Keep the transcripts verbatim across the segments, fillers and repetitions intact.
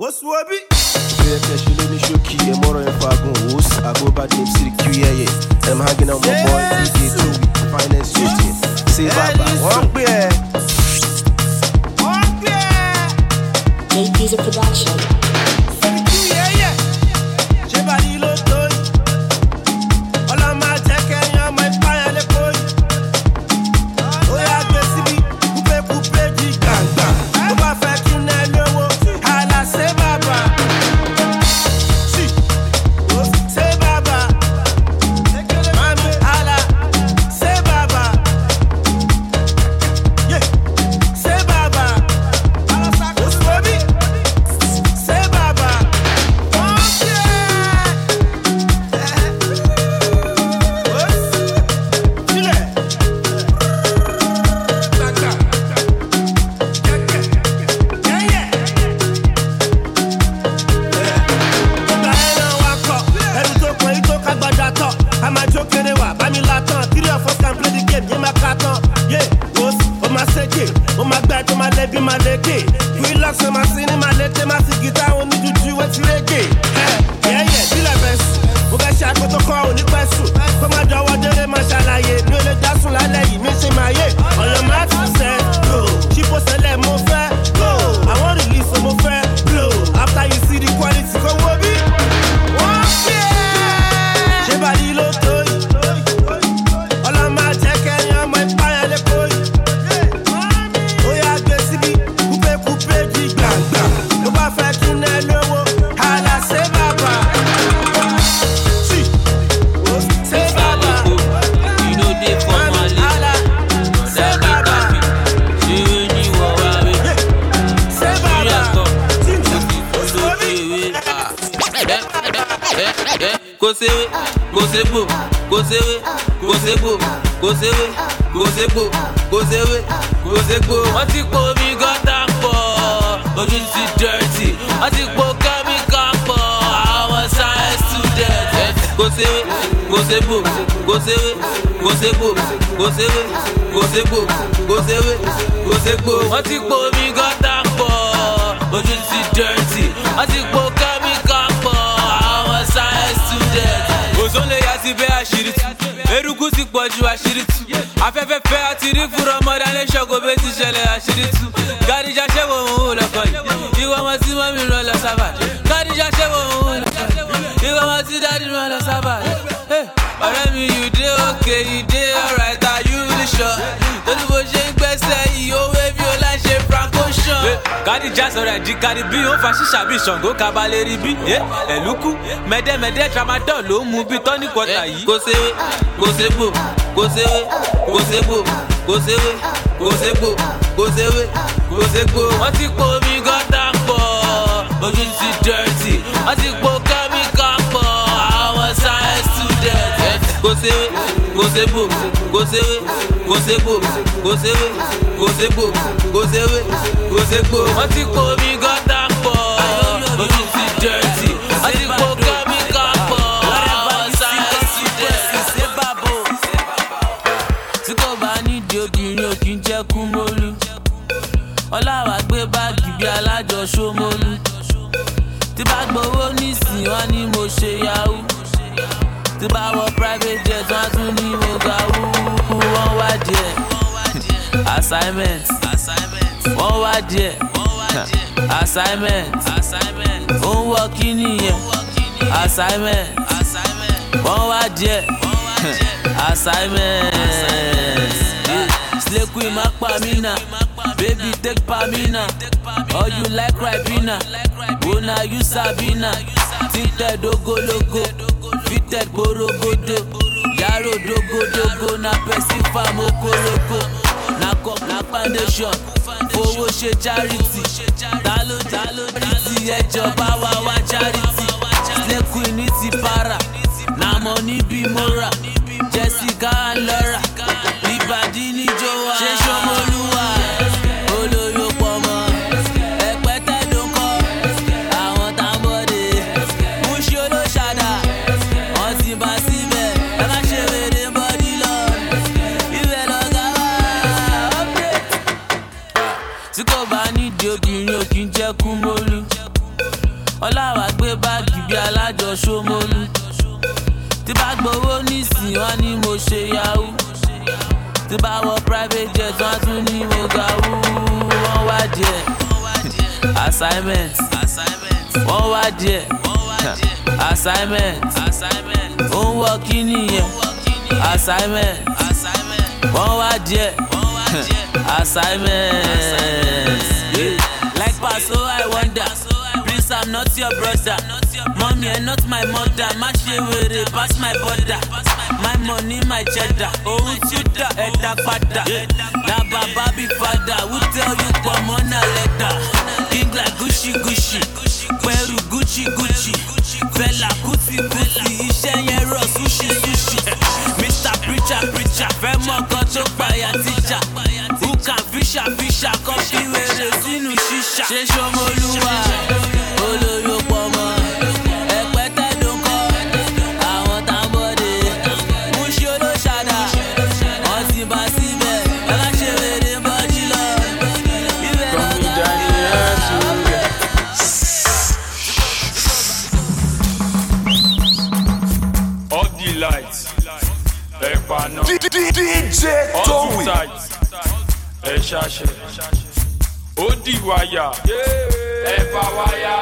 What's Wabi? Yeah, she let me show key, and more if I go, I go back to City Q, yeah, yeah. I'm hanging out my boy, D J two, finance fifty. Say bye bye. Walk there. Walk there. J P's a production. City Q, yeah, yeah. Jebali Loto. All of my jacket, my fire, the boy. Oh, yeah, Bessibi, coupe, coupe, di ganga. On va faire qu'une aile, à la c'est baba. Si, c'est baba. Mami, à la, c'est baba. Yeah, c'est baba. What's Wabi? C'est baba. Oh, yeah. What's? Chile. Tata. Yeah, yeah. Yeah, I'm a joke anyway, Bami Latin, three of us can play the game, yeah, my carton, yeah, was, oh my seke, oh my back, oh my leg, my leg, you lost on my scene, my leg, my guitar, on me to do what's reggae, yeah, yeah, be la best, oh, I shot with the car on the best, come on, do what they must allow you, no, that's all I like, me say my yeah, on your mat, say, go, she post a let more fair, go, I want to release some more fair, blow, after you see the quality, come on, be, oh, yeah. Jebali Loto. All of my jacket, my fire, the boy. Oh, yeah, Bessibi, coupe, coupe, di ganga. On va faire qu'une aile, à la c'est baba. Si, c'est baba. You know they for my life. À la, c'est baba. C'est baba. Go say it, go say boo, go say it, go say boo, go say it, go say boo, go say it, go say boo. Wọ́n ti po mi gọ́tà pọ̀, ojú ti dirty. Wọ́n ti po chemical pọ̀, àwọn science student. Go say it, go say boo, go say it, go say boo, go say it, go say boo, go say it, go say boo. Wọ́n ti po mi gọ́tà pọ̀, ojú ti dirty. Wọ́n ti po chemical pọ̀, àwọn science student. Òzòlè yà ti bẹ́ àṣírí tú, eruku ti pọ̀ ju àṣírí tú. Afẹ́fẹ́ fẹ́ àti rí fúnra ọmọdé alẹ́ ṣọ́kò bẹ́ẹ̀ ti ṣẹlẹ̀ àṣírí tú. Gàdíjà ṣẹ́wọ̀ òun lọ́kọ̀ yìí, ìwọ ọmọ tí mọ́mí rán lọ sábà. Gàdíjà ṣẹ́wọ̀ òun lọ́kọ̀ yìí, ìwọ ọmọ tí dádì rán lọ sábà. Ọ̀rẹ́ mi, you dey okay, you dey alright, are you really sure? Lórí bó ṣe ń gbẹ́sẹ̀ yìí, ó wé bí ó láì ṣe Franco Sean. Gàdíjà sọ̀rọ̀ ẹ̀jí kárí bí ó fa ṣíṣà bí Ṣàngó kabalẹ̀ rí bí. Ẹ̀lúkú mẹ́dẹ́mẹ́dẹ́ tramadol ló ń mu bí tọ́ní kọta yìí. Kò ṣe wé, kò ṣe bò, kò ṣe wé, kò ṣe bò, kò ṣe wé, kò ṣe bò, kò ṣe wé, kò ṣe bò. Wọ́n ti po mi gọ́tà pọ̀, ojú ti dirty. Wọ́n ti po chemical pọ̀, àwọn science student. Kò ṣe wé, kò ṣe bò, kò ṣe wé, kò ṣe bò, kò ṣe wé, kò ṣe bò, kò ṣe wé, kò ṣe bò. Wọ́n ti po mi gọ́tà pọ̀, ojú ti dirty. Wọ́n ti po chemical pọ̀, àwọn science student. Tí kò bá nídìí obìnrin ò kí ń jẹ́ kú mólú. Ọláwà gbé báàgì bí alájọ Ṣómólú. Tí bá gbowó nísìnyí wọ́n ní mo ṣe yahoo. Tí bá wọ private jet wọ́n tún ní mo ga wúwú. Wọ́n wá díẹ̀ assignment. Wọ́n wá díẹ̀ assignment. Ó ń wọ kí nìyẹn assignment. Wọ́n wá díẹ̀ assignment. Slay queen má pa mí nà, baby take pa mí nà. Or you like Ribena, Bona you Sabina. Tinted dogologo, fitted borogodo. Yaro dogo dogo na pesifa mokoroko. Na cup na foundation, fowó ṣe charity. Dalo dalo ti ẹjọba wa wá charity. Slay queen ní ti para, na money bí mora. Jessica and Laura, ìbàdí ní Joa. Ṣé Ṣómólúwà, olóyò pọ̀ mọ́. Ẹ̀pẹ́tẹ́ ló ń kọ́, àwọn tábọ̀dé. Múṣí olóṣàdá, wọ́n ti bá síbẹ̀. Ẹ má ṣe wèrè bọ́dí lọ, ibẹ̀ lọ́gá wá. Tí kò bá nídìí obìnrin ò kí ń jẹ́ kú mólú. ọláwà gbé báàgì bí alájọ Ṣómólú. Tí bá gbowó nísìn wọ́n ní mo ṣe yahoo. Tí bá wọ private jet wọ́n tún ní mo ga wú. Wọ́n wá díẹ̀ assignment wọ́n wá díẹ̀ assignment ó ń wọ kí nìyẹn assignment wọ́n wá díẹ̀ assignment. Like Paso I wonder, please I'm not your brother. Mommy and not my mother. My shewere pass my border. My money my cheddar. Oh chuta eda pada. Na baba be father. Who tell you come on a letter? King like Gucci Gucci. Peru Gucci Gucci. Fella Kuti Kuti. Iṣẹ́ yẹn rọ sushi sushi. Mister Preacher Preacher. Fẹ́ mọ̀ kan tó payà teacher. Who can fisher fisher? Come fi wèrè sínú ṣíṣà. Ṣé Ṣómólúwà olóyò pọ̀ mọ́? Ẹ̀pẹ́tẹ́ ló ń kọ́ àwọn tábọ̀dé. Mú ṣe olóṣàdá, wọ́n ti bá síbẹ̀. Ẹ̀ka ṣe wèrè bọ́jú lọ. Ibẹ̀ lọ́gà all the lights, ẹ̀pà náà. D J Towi. Ẹ ṣàṣẹ. Ó di wáyà. Ẹ fa wáyà.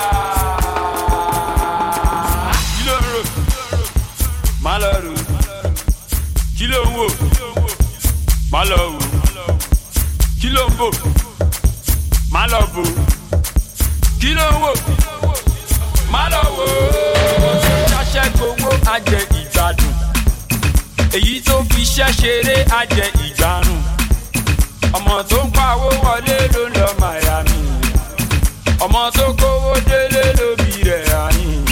Kí ló ń rò? Má lọ rò. Kí ló ń wò? Má lọ wò. Kí ló ń bò? Má lọ bò. Kí ló ń wò? Má lọ wò. Ṣàṣẹ gbowó ajẹ ìgbádùn. Èyí tó fi iṣẹ́ ṣeré ajẹ ìgbárùn. Ọmọ tó ń pawó wọlé ló ń lọ Miami. Ọmọ tó kówó délé ló bí rẹ̀ àyìn.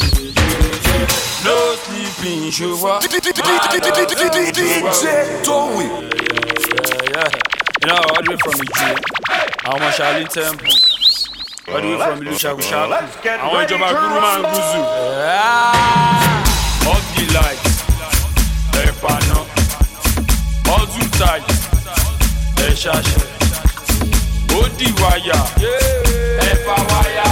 No sleeping ṣùgbọ́n. D J Towi. You know, all the way from Ije, àwọn ọmọ Ṣàlí Temple, all the way from ìlú Ṣàkúṣàkú, àwọn ìjọba Gúrú máa ń gúúsù. All the lights, ẹ̀pà náà, all too tight. Ẹ ṣàṣẹ, ó di wáyà, ẹ fa wáyà.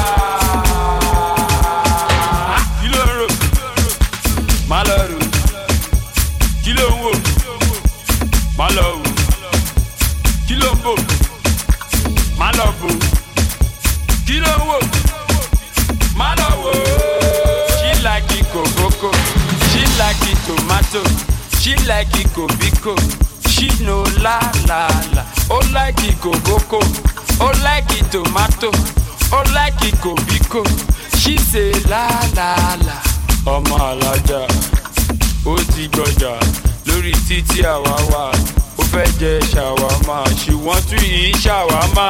Kí ló ń rò? Má lọ rò. Kí ló ń wò? Má lọ wò. Kí ló ń bò? Má lọ bò. Kí ló ń wò? Má lọ wò. She like it kòkókò, she like it tomato, she like it kòbíkò. She no la la la. Oh like it kòkókò, oh like it tomato, oh like it kòbíkò. She say la la la. Ọmọ alájà, ó ti gbọjà lórí títí àwa wà. Ó fẹ́ jẹ ṣàwámà, she want to eat ṣàwámà.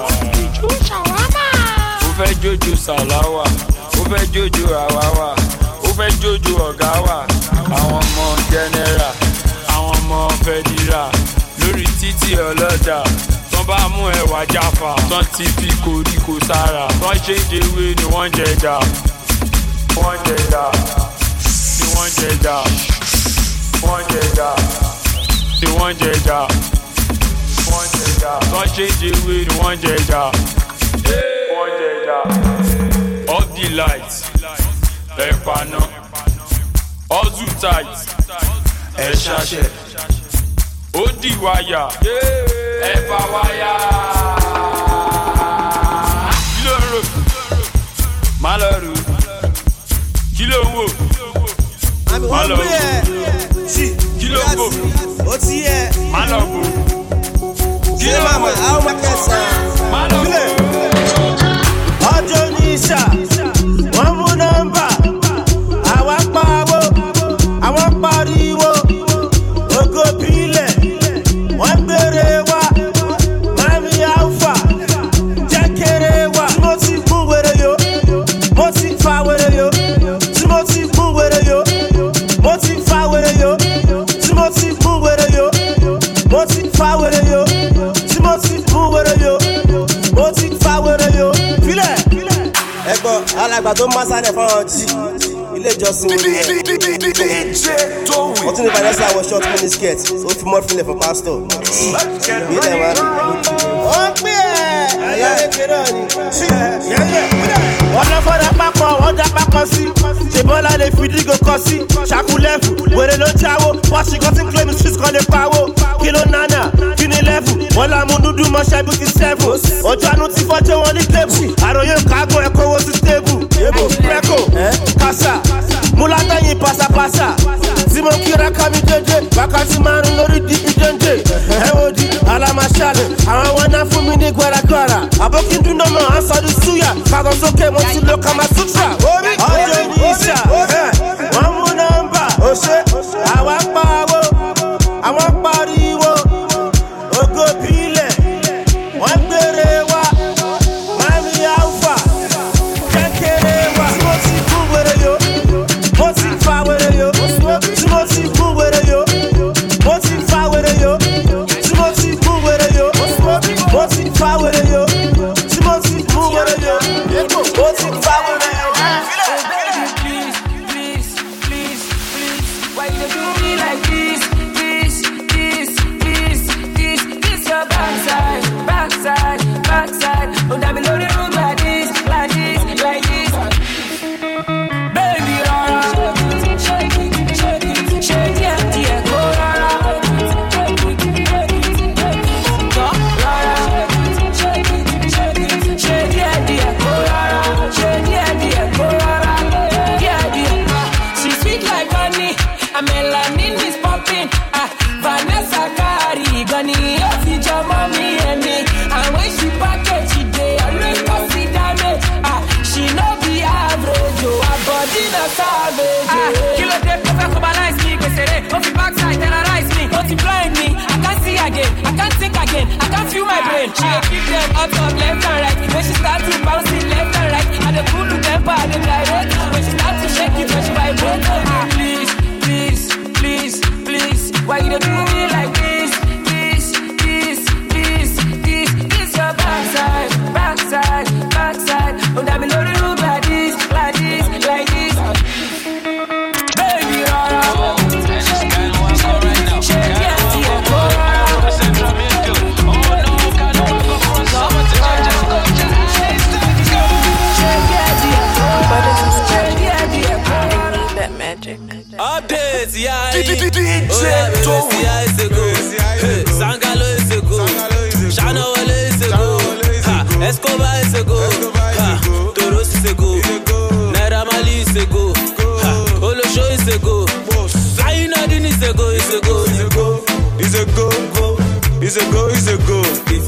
Ó fẹ́ jójo sàláwà, ó fẹ́ jójo àwáwà, ó fẹ́ jójo ọ̀gá wà. Àwọn ọmọ jẹnẹra, àwọn ọmọ fẹ́dírà lórí títí ọlọ́dà. Tán bá mú ẹwà jáfà, tán ti fi koríko sára. Tán ṣe ń jẹwé ni wọ́n jẹjà. Wọ́n jẹjà, ni wọ́n jẹjà. Wọ́n jẹjà, ni wọ́n jẹjà. Wọ́n jẹjà, tán ṣe ń jẹwé ni wọ́n jẹjà. Wọ́n jẹjà. All the lights, ẹ̀pà náà, all too tight. Ẹ ṣàṣẹ, ó di wáyà, ẹ fa wáyà. Kí ló ń rò? Má lọ rò. Kí ló ń wò? Má lọ wò. Kí ló ń bò? Má lọ bò. Kí ló ń wò? Má lọ wò. Ọjọ́ ní ìṣà, wọ́n mú nọ́mbà, àwa pariwo, àwọn pariwo, ògo bílẹ̀, wọ́n gbére wá, mami alfa, jẹ́ kéré wá. Tí mo ti gún wèrè yo, mo ti fa wèrè yo. Tí mo ti gún wèrè yo, mo ti fa wèrè yo. Tí mo ti gún wèrè yo, mo ti fa wèrè yo. Tí mo ti gún wèrè yo, mo ti fa wèrè yo. Fílẹ̀. Ẹ̀gbọ́n alàgbà tó máa sáré fún ọ jí ilé ìjọsìn orí ẹ̀. Wọ́n tún ní Vanessa wọ short mini skirt ó fi mọ́ fílẹ̀ fún pásítọ̀. Ilé wa. Ó ń pè é ẹ̀yà kékeré ni. Wọ́n lọ fọ́dà pápá. sí. Ṣé bọ́lá lè fi dígò kọ sí? Ṣàkúlẹ̀fù, wèrè ló jáwó. Wọ́n ṣì kọ́ sí claim street kan lè pawó. Kí ló nánà? Kí ni lẹ́fù? Wọ́n la mú dúdú mọ́ṣẹ́ bí ti sẹ́fù. Ọjọ́ àánú ti fọ́jọ́ wọn ní tébù. Àròyé kágọ̀ ẹ̀kọ́ wo sí tébù. Ebo, Preko, Kasa, Múlátẹ́yìn pàṣàpàṣà. Tí mo kíra ká mi dédé, wákàtí márùn-ún lórí dìbí dédé. Ẹ wo di alámàṣálẹ̀, àwọn wọn náà fún mi ní gbẹ̀rẹ̀gbẹ̀rẹ̀. Àbókíndún náà mọ̀ á sọdún súyà. Fàgọ́ sókè mo ti lo Kama Sutra. Ọjọ́ ní ìṣà, wọ́n mú nọ́mbà. Òṣè, àwa pariwo, àwọn pariwo. Ògo bílẹ̀, wọ́n gbére wa. Mami Alfa, kékeré wa. Tí mo ti kú wèrè yo, mo ti fa wèrè yo. Tí mo ti kú wèrè yo, mo ti fa wèrè yo. Tí mo ti kú wèrè yo, mo ti fa wèrè yo. Tí mo ti kú wèrè yo, mo ti fa wèrè yo. Please, please, please, please. Why you do me like this, this, this, this, this, this your backside, backside, backside. Don't have me loaded room like this, like this, like this. Baby, rara, shake it, shake it, shake it, yeah, go rara. Shake it, shake it, go rara. Shake it, shake it, shake it, yeah, go rara. Shake it, yeah, go rara. Yeah, yeah. She sweet like honey, a melanin is popping. Ah, Vanessa Kari, Gani, Ofi Jama, me and me. And when she package, she dey always cause it damage. Ah, she no be average, oh, her body na savage. Ah, kilo de perfect cobalize me, go say, Ofi backside, terrorize me, Ofi blind me. I can't see again, I can't think again, I can't feel my brain. She dey keep them up, up, left and right. When she start to bounce it left and right, I dey pull the temper, I dey direct. When she start to shake it, when she vibrate. Ah, please, please, please, please, why you dey do me like this, this, this, this, this, this your backside, backside, backside. Don't have me loaded room like this, like this, like this. Baby, rara, shake it, shake it, shake it, yeah, go rara. That magic. Updates, yeah. D J Oh, yeah, it's a go. Hey, Sangalo is a go. Shano is a go. Ha, Escobar is a go. Ha, Toros is a go. Naira Mali is a go. Ha, Olosho is a go. Flying Odin is a go. Is a go. Is a go. Is a go. Is a go.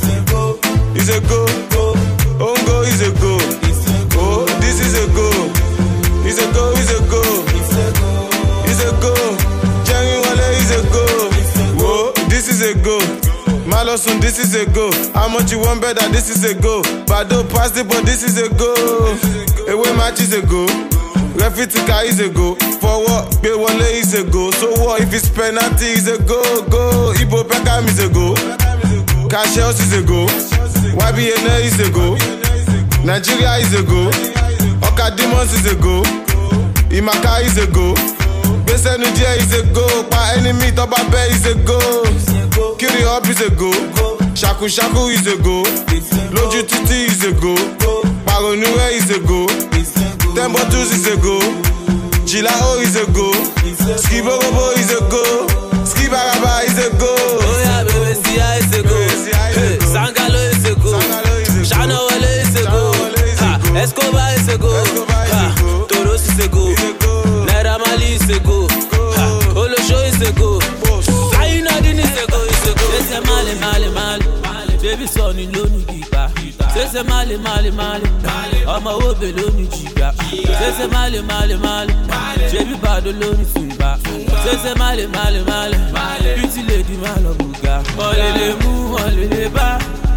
Is a go. Ongo is a go. Oh, this is a go. Is a go. Is a go. Is a go. Jerry Wale is a go. Whoa, this is a go. Malosun, this is a go. How much you want better? This is a go. Bado pass it, but this is a go. Away match is a go. Refitika is a go. For what? Be Wale is a go. So what if it's penalty is a go? Go. Ibo Pekam is a go. Cash is a go. Y B N A is a go. Nigeria is a go. Oka Demons is a go. Imaka is a go. Besenudia is a go. Pa enemy Toba Bay is a go. Kiri Up is a go. Shaku Shaku is a go. Loju Titi is a go. Paronue is a go. Tembo Tools is a go. Chilao is a go. Skiborobo is a go. Skibaraba is a go. Oh yeah, baby, Sia is a go. Hey, Sangalo is a go. Shano Wale is a go. Ha, Escobar is a go. Ha, Toros is a go. Naira Mali is a go. Ha, Olosho is a go. Flying Odin is a go. Is a go. Say say male male male, baby son in lonu giga. Say say male male male, ọmọ wo be lonu giga. Say say male male male, baby bado lonu simba. Say say male male male, beauty lady malo buga. Olele mu olele ba,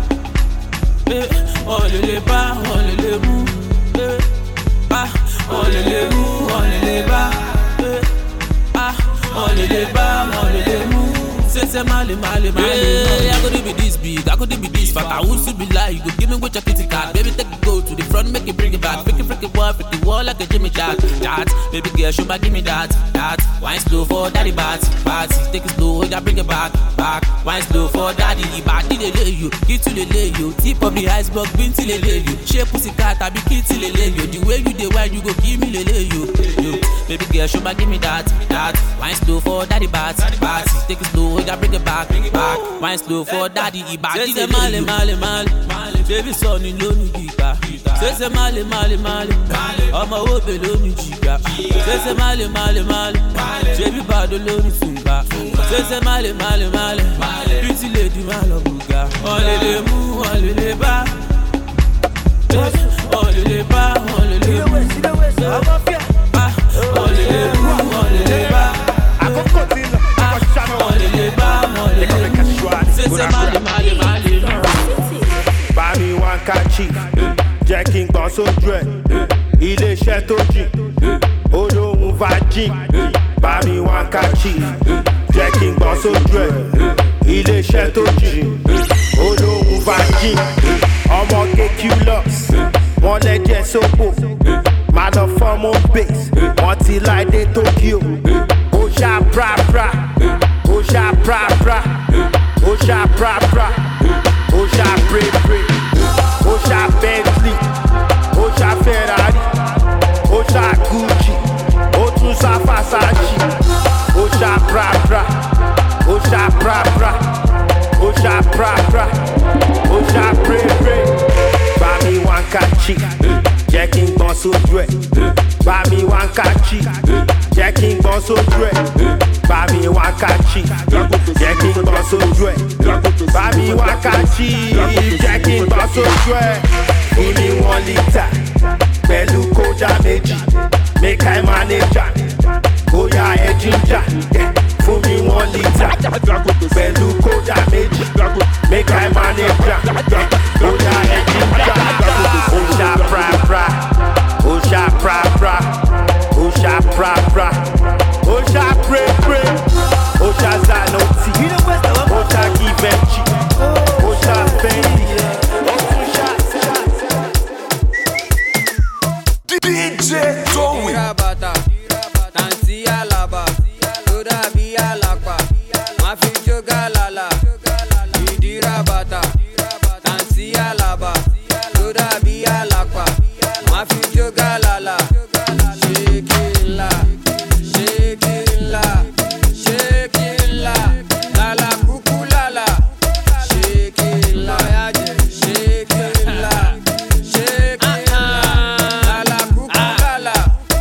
eh olele ba olele mu, eh ah olele mu olele ba, eh ah olele ba olele mu. Say say male male male. Hey, I could be this big, I could be this fat. I would still be like, you go give me what your kitty cat. Baby take it go to the front, make it bring it back. Freaky freaky boy, up with the wall like a Jimmy Jack. That, baby girl, show back, give me that, that. Wine slow for daddy bat, bat. Take it slow, yeah, bring it back, back. Wine slow for daddy, body they lay you, get to the lay you. Tip of the iceberg, bin till they lay you. Shape pussy cat, I be kid till they lay you. The way you the wine, you go give me the lay you. you. Baby girl, show back, give me that, that. Wine slow for daddy bat, bat. Take it slow, yeah, bring it back, back. Wine slow for daddy, body they lay you. Male, male, male, baby son in lonu giga. Say say male, male, male. Ọmọ wo be lonu giga. Say say male, male, male. Baby bado lonu sunga. Say say male, male, male. Pretty lady malo buga. Ole le mu, ole le ba. Ole le ba, ole le mu. Ole le mu, ole le ba. Ole le ba, ole le mu. Say say male, male, male. Bami wan kachi, jẹ́ kí n gbọ́n sójú ẹ̀, ilé-iṣẹ́ tó jìn, olóhùn virgin. Bami wan kachi, jẹ́ kí n gbọ́n sójú ẹ̀, ilé-iṣẹ́ tó jìn, olóhùn virgin. Ọmọge Q-Lux, wọ́n lẹ́jẹ̀ sópò, máa lọ fọ́mọ base, wọ́n ti láìdé Tokyo. Ó ṣá prapra, ó ṣá prapra, ó ṣá prapra. Osha pray pray, Osha Bentley, Osha Ferrari, Osha Gucci, Otusa Versace, Osha Prada, Osha Prada, Osha Prada, Osha pray pray. Bami wan kachi, jẹ́ kí n gbọ́n sójú ẹ̀. Bami wan kachi, jẹ́ kí n gbọ́n sójú ẹ̀. Bami wan kachi, jẹ́ kí n gbọ́n sójú ẹ̀. Bami wan kachi, jẹ́ kí n gbọ́n sójú ẹ̀. Fún mi one litre, pẹ̀lú kódà méjì, make I manage am. Bóyá ẹ jíjà, fún mi one litre, pẹ̀lú kódà méjì, make I manage am. Bóyá ẹ jíjà, Osha prapra, Osha prapra, Osha prapra, Osha pray pray, Osha Zanotti, Osha Givenchy, Osha Fendi, Osha D J Towi. Dirabata, Tansi Alaba, Toda Via Lapa, Mafi Joga Lala, Dirabata, Tansi Alaba, Toda Via Lapa, Mafi Joga Lala, Shake it la, shake it la, shake it la, Lala Kuku Lala, shake it la, shake it la, shake it la, Lala Kuku Lala.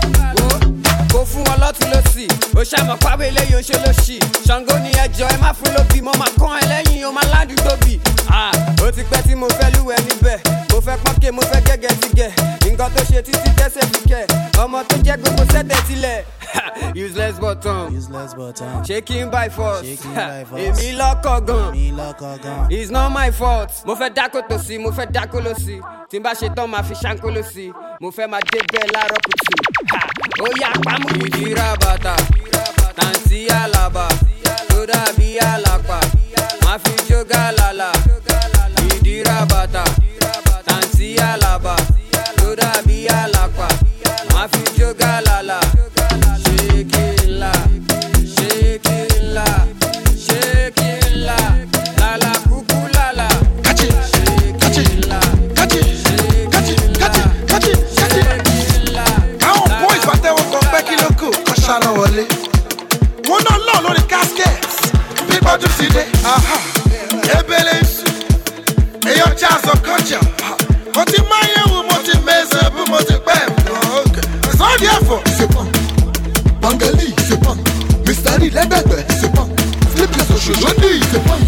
Go fún wọn lọ́tún lọ́sì, ó ṣàmọ̀ pàwé lẹ́yìn oṣù lọ́sì. Ṣàngó ni ẹjọ́ ẹ má fún lóbi, mo máa kán ẹ lẹ́yìn o máa ládùú tóbi. Ó ti pẹ́ tí mo fẹ́ lúwẹ̀ níbẹ̀, mo fẹ́ pọ́nkẹ́ mo fẹ́ gẹ́gẹ́ ti gẹ̀. Nǹkan tó ṣe títí tẹ́sẹ̀ fi kẹ̀, ọmọ tó jẹ́ gbogbo sẹ́tẹ̀ tilẹ̀. Useless button, Useless button. shaking by force. Shaking by force. Èmi lọ́kọ̀ gan. Me lọ́kọ̀ gan. It's not my fault. Mo fẹ́ dákó tó sí, mo fẹ́ dákó ló sí. Tí n bá ṣe tán, máa fi ṣáńkó ló sí. Mo fẹ́ máa dé bẹ́ẹ̀ láàárọ̀ kùtù. Ó yá pamọ́. Ìdíra bàtà, Tansi Alaba, tó dàbí àlàpà. Máa fi jógà lálà. Ìdíra bàtà, Tansi Alaba, tó dàbí àlàpà. Máa fi jógà lálà. Shake it la, shake it la, shake it la, Lala Kuku Lala. Catch it, catch it, catch it, catch it, catch it, catch it, catch it. Àwọn boys bá tẹ́wọ́ kan pẹ́ kí ló kù kọ́ ṣáná wọlé. Wọ́n náà lọ lórí casket bí gbọ́dún ti dé. Ebele isu, èèyàn jazz ọkọjà. Mo ti máa yẹ̀ wò, mo ti mẹ́sẹ̀ bú, mo ti pẹ́. It's all there for. C'est pas Bangali, c'est pas Mister Lee, les bébés, c'est pas Flip les sociaux, je dis, c'est pas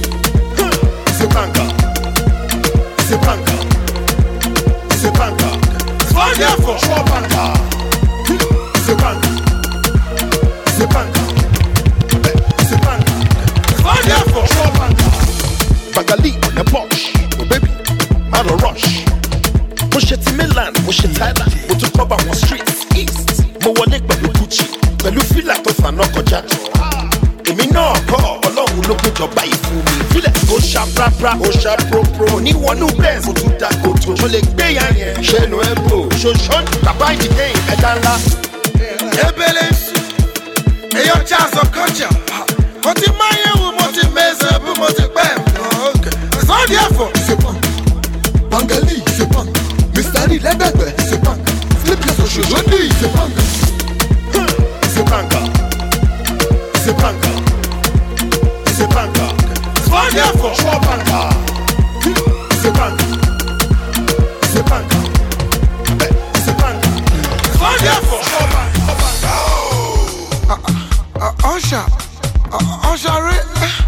C'est Banka, c'est Banka, c'est Banka. It's all there for. Choix Banka, c'est Banka, c'est Banka, c'est Banka. It's all there for. Choix Banka. Bangali, on est poche Oh baby, man a rush Mo ṣe ti Milan, mo ṣe Thailand Mo tún cover one street east Mo wọlé pẹ̀lú Gucci Pẹ̀lú fílà tó fànà kọjá Èmi náà kọ́ Ọlọ́run ló péjọba ìfún mi Fílẹ̀ tó ṣá pra pra. Ó ṣá pro pro. Oníwọ̀nù bẹ́ẹ̀ mo tún da kòtò. Mo lè gbé ya yẹn. Ṣé nu ẹ bò? Ṣoṣo bàbá ìdílé ẹ̀dá ńlá. Ebele èyàn jazz of culture. Mo ti máa yẹ wo mo ti mẹ́sẹ̀ bí mo ti pẹ́. Sọ́ọ̀dì ẹ̀fọ́. C'est pas. Bangali, c'est pas. Mister Lee lẹ́gbẹ̀gbẹ̀, c'est pas. Flip your social journey, c'est pas. C'est pas encore. C'est pas encore. C'est pas encore. Sọ́ọ̀dì ẹ̀fọ́. Ṣọ́ pas encore. C'est pas encore. C'est pas encore. C'est pas encore. Sọ́ọ̀dì ẹ̀fọ́. Ṣọ́ pas encore. Ọ̀ṣà. Ọ̀ṣà rẹ̀.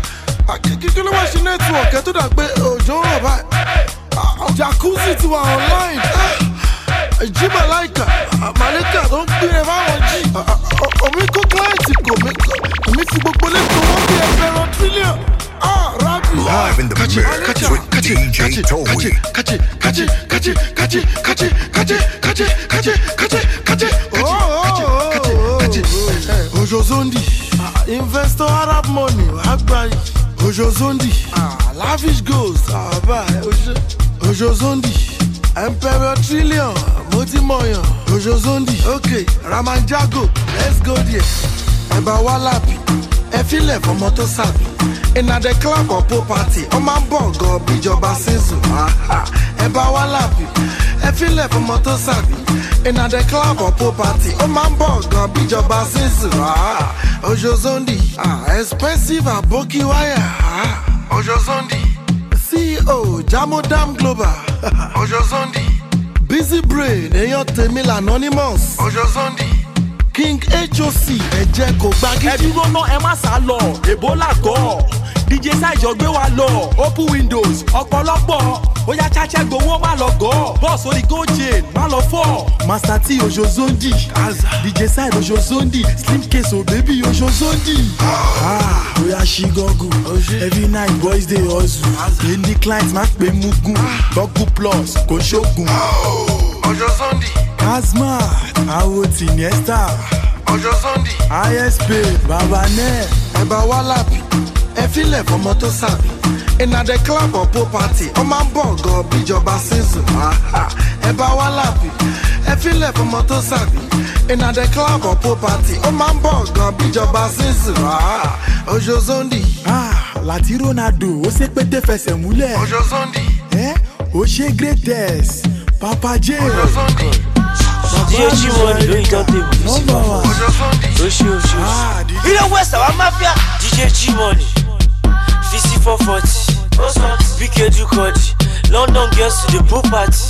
Kí ló wá sí network ẹ tó dà pé òjò ń rọ̀ báyìí? Jacuzzi ti wà online. Jí Màláìkà, Màláìkà tó ń gbére fáwọn jí. Omi kó kíláìtì kò mí mi fi gbogbo lẹ́kọ̀ọ́ wọ́n bí ẹgbẹ̀rún tírílíọ̀n. Live in the mix with D J Toby. Kachi, kachi, kachi, kachi, kachi, kachi, kachi, kachi, kachi, kachi, kachi, kachi. Ojo Zondi, investor Arab money, Agbayi. Ojo Zondi, lavish goals, Ojo Zondi, Emperor Trillion, Motimoyan, Ojo Zondi. Okay, Ramanjago, let's go there. Eba Walapi, Efile for Moto Sabi. Inna the club or pool party, on my bongo, Bijoba Sizu. Eba Walapi, Efile for Moto Sabi. Inna the club or pool party, on my bongo, Bijoba Sizu. Ojo Zondi, expensive aboki wire. Ojo Zondi, C E O, Jamodam Global. Ojo Zondi, Busy Brain, Eyan Temil Anonymous. Ojo Zondi, King H O C, Eje Ko Gbagi. Ẹ dúró ná ẹ má sá lọ, Ebola gọ̀. D J Sayo gbé wa lọ, open windows, ọ̀pọ̀lọpọ̀. Ó yá cháchẹ́ gbowó má lọ gọ̀. Boss orí gold chain, má lọ fọ́. Master T Ojo Zondi, D J Sayo Ojo Zondi, Slim Case o baby Ojo Zondi. Ah, ó yá ṣí gọ́gù. Every night boys dey hustle. Any clients má pè mugun. Gọ́gù plus kò ṣógun. Ojo Zondi, Asma, Awo Tiniesta. Ojo Zondi, I S P, Baba Ne. Eba Walapi, Efile for Moto Sabi. Inna the club or pool party, on my bongo, Bijoba Sizu. Eba Walapi, Efile for Moto Sabi. Inna the club or pool party, on my bongo, Bijoba Sizu. Ojo Zondi, Ah, Láti Ronaldo, ó ṣe pété fẹsẹ̀ múlẹ̀. Ojo Zondi, Eh, ó ṣe greatest, Papa J. Ojo Zondi, D J Money lórí turntable. Number one. Ojo Zondi, Oṣù oṣù. Ah, D J. Ilé West àwọn Mafia. D J G Money. Fisi four forty. B K Dukodi. London girls to the pool party.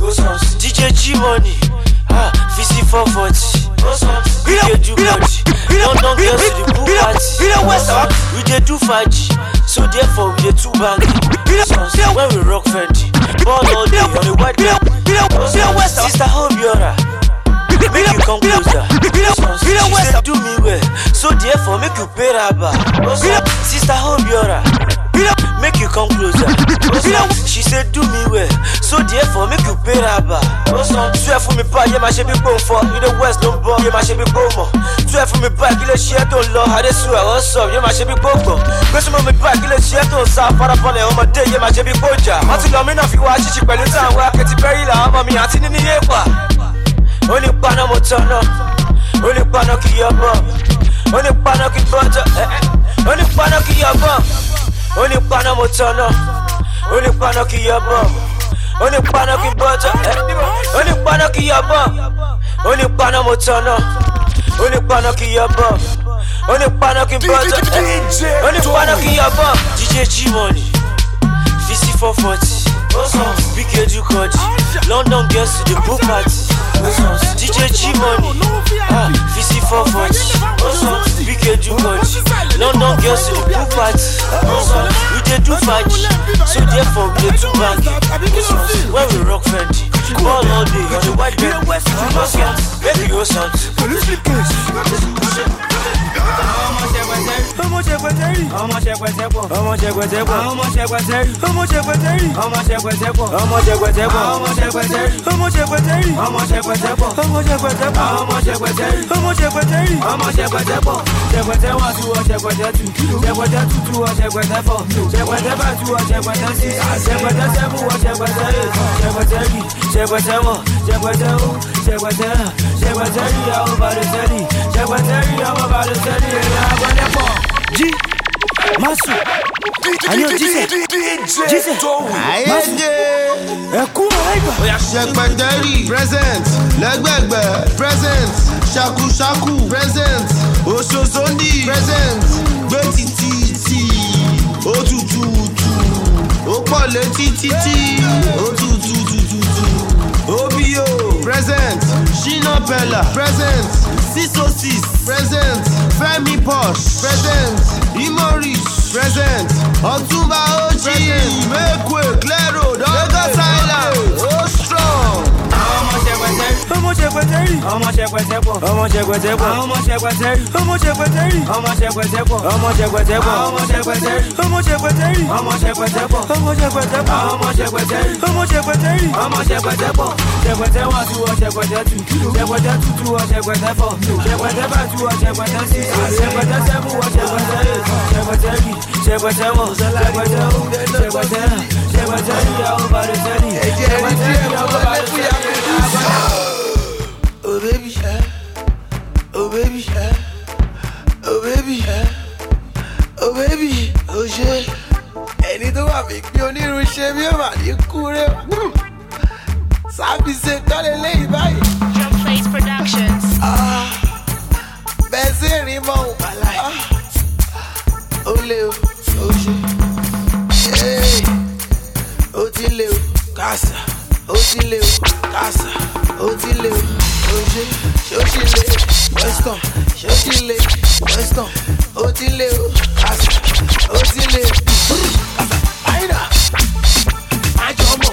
D J G Money. Ah, Fisi four forty. B K Dukodi. London girls to the pool party. Ilé West àwọn. We dey do faji. So therefore we dey too banky. When we rock Fendi. Ball all day on the white man. Sister Hobiora. Make you come closer. She said do me well, so therefore make you pay raba. Sister Hobiora. Make you come closer. She said do me well, so therefore make you pay raba. Swear for me back, yeah my she be born for. You the West don't born, yeah my she be born more. Swear for me back, you the share don't love. How they swear, what's up, yeah my she be born for. Question on me back, you the share don't sa. Para pale on my day, yeah my she be born ja. Mati lo me na fi wa chichi pẹ̀lú tan wa keti peri la ama mi àti nini yepa. Only pana mo turn up, only pana ki yaba, only pana ki butter, only pana ki yaba, only pana mo turn up, only pana ki yaba, only pana ki butter, only pana ki yaba, only pana mo turn up, only pana ki yaba, only pana ki butter, only pana ki yaba. D J G Money, Fisi four forty. B K Dukodi, London girls to the pool party. D J G Money, ah, Fisi four forty. B K Dukodi, London girls to the pool party. We dey do faji, so therefore we dey too banky. When we rock Fendi, ball all day on the white bed. Make you something. Ọmọ ṣẹpẹtẹrì, ọmọ ṣẹpẹtẹpọ, ọmọ ṣẹpẹtẹpọ, ọmọ ṣẹpẹtẹrì, ọmọ ṣẹpẹtẹrì, ọmọ ṣẹpẹtẹpọ, ọmọ ṣẹpẹtẹpọ, ọmọ ṣẹpẹtẹrì, ṣẹpẹtẹrì, ọmọ ṣẹpẹtẹrì, ọmọ ṣẹpẹtẹpọ̀, ọmọ ṣẹpẹtẹpọ̀, ọmọ ṣẹpẹtẹrì, ọmọ ṣẹpẹtẹrì, ọmọ ṣẹpẹtẹpọ̀, ṣẹpẹtẹ wá tú ọ ṣẹpẹtẹ tú, ṣẹpẹtẹ tú tú ọ ṣẹpẹtẹ fọ, ṣẹpẹtẹ bá tú ọ ṣẹpẹtẹ sí, ṣẹpẹtẹ sẹ́mu ọ ṣẹpẹtẹ rè, ṣẹpẹtẹrì, ṣẹpẹtẹ wọ, ṣẹpẹtẹ ó, ṣẹpẹtẹ rà, ṣẹpẹtẹrì ọmọ bàlùsẹ́rì, ṣẹpẹtẹrì ọmọ bàlùsẹ́rì ẹ̀rọ agbọ́dẹ́pọ̀. Jí Masu, ayo jíṣẹ́, jíṣẹ́, Masu, ẹ̀kú ọ̀rẹ́gbà. Ṣẹpẹtẹrì present, lẹ́gbẹ̀gbẹ̀ present, ṣakuṣaku present, Oṣoṣondi present, gbé títí òtútùtù, ó pọ̀ létí títí, òtútùtùtù, Obio present, Shina Pella present, six oh six present, Femi Posh present, Imori present, Ọ̀túnba Oji Mekwe Clero Lagos Island, oh strong. Ọmọ ṣẹpẹtẹrì, ọmọ ṣẹpẹtẹpọ̀, ọmọ ṣẹpẹtẹpọ̀, ọmọ ṣẹpẹtẹrì, ọmọ ṣẹpẹtẹrì, ọmọ ṣẹpẹtẹpọ̀, ọmọ ṣẹpẹtẹpọ̀, ọmọ ṣẹpẹtẹrì, ọmọ ṣẹpẹtẹrì, ọmọ ṣẹpẹtẹpọ̀, ọmọ ṣẹpẹtẹpọ̀, ọmọ ṣẹpẹtẹrì, ọmọ ṣẹpẹtẹrì, ọmọ ṣẹpẹtẹpọ̀, ṣẹpẹtẹ wá tú ọ ṣẹpẹtẹ tú, ṣẹpẹtẹ tú tú ọ ṣẹpẹtẹ fọ, ṣẹpẹtẹ bá tú ọ ṣẹpẹtẹ sí, ṣẹpẹtẹ sẹ́mu ọ ṣẹpẹtẹ rè, ṣẹpẹtẹrì, ṣẹpẹtẹ wọ, ṣẹpẹtẹ ó, ṣẹpẹtẹ rà, ṣẹpẹtẹrì ọmọ bàlùsẹ́rì, ṣẹpẹtẹrì ọmọ bàlùsẹ́rì. Oh baby, oh baby, oh baby, oh baby, oh ṣe ẹni tó wà mí pé onírun ṣe bí ó mà ní kú rẹ sábì ṣe tọ́lẹ̀ lẹ́yìn báyìí. Drum Face Productions. Bẹ́ẹ̀ sí ìrìn mọ́ òun bàlá ẹ̀ ó lé o ó ṣe ó ti lé o kásá ó ti lé o kásá ó ti lé o ó ṣe ṣó ti lé western ṣó ti lé western ó ti lé o kásá ó ti lé kásá àyìnà àjọmọ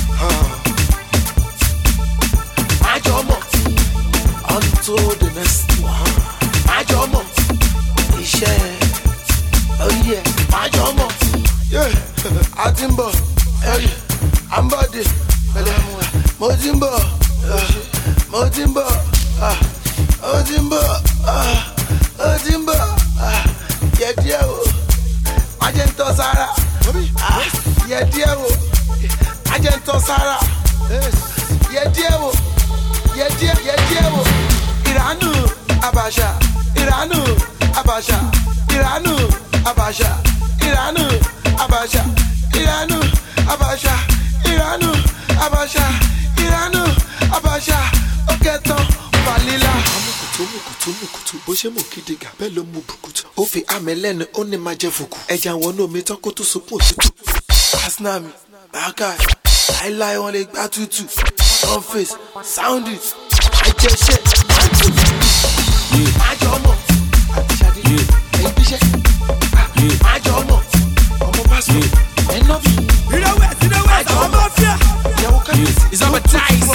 àjọmọ on to the next one àjọmọ iṣẹ́ oyè àjọmọ àti ń bọ̀ ẹ̀rí àǹbọ̀dé mo ti ń bọ̀ mo ti ń bọ̀ mo ti ń bọ̀ mo ti ń bọ̀ yẹ díẹ̀ o ajẹ́ ń tọ́ sára yẹ díẹ̀ o ajẹ́ ń tọ́ sára yẹ díẹ̀ o yẹ díẹ̀ yẹ díẹ̀ o ìránù àbàṣà ìránù àbàṣà ìránù àbàṣà ìránù àbàṣà ìránù àbàṣà ìránù àbàṣà ìránù àbàṣà òkè tán falila. Amukutu mukutu mukutu bó ṣe mú kéde gà bẹ́ẹ̀ ló mú bukutu. Ó fi àmì lẹ́nu ó ní máa jẹ fòkù. Ẹja wọnú omi tán kó tó sunkún òtútù. Asnami, Baka, láíláí wọn lè gbá tútù. Drum Face, sound it, àjẹsẹ̀, àjù. Àjọmọ̀, àbíṣadé, ẹ̀yin bíṣẹ́. Àjọmọ̀, ọmọ pásítọ̀, ẹ̀ nọ́bì. Ìrẹ̀wẹ̀ ìrẹ̀wẹ̀ àwọn máfíà. Ìyàwó kábíyèsí. Ìsọ̀bẹ̀ táìsì.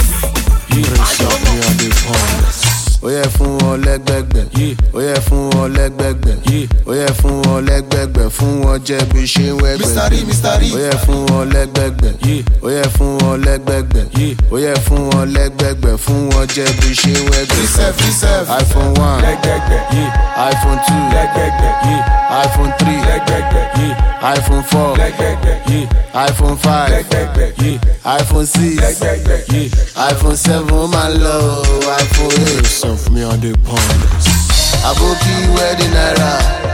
Ó yẹ fún wọn lẹ́gbẹ̀gbẹ̀, ó yẹ fún wọn lẹ́gbẹ̀gbẹ̀, ó yẹ fún wọn lẹ́gbẹ̀gbẹ̀, fún wọn jẹ́ bí ṣe ń wẹ́gbẹ̀. Ó yẹ fún wọn lẹ́gbẹ̀gbẹ̀, ó yẹ fún wọn lẹ́gbẹ̀gbẹ̀, ó yẹ fún wọn lẹ́gbẹ̀gbẹ̀, fún wọn jẹ́ bí ṣe ń wẹ́gbẹ̀. iPhone one, iPhone two, iPhone three, iPhone four, iPhone five, iPhone six, iPhone seven, ó máa lọ iPhone eight. Surf me on the pond. Aboki wedding naira.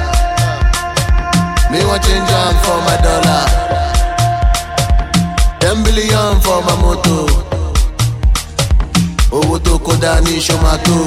Me want change am for my dollar. Ten billion for my moto. Owó tó kó dání ṣomato.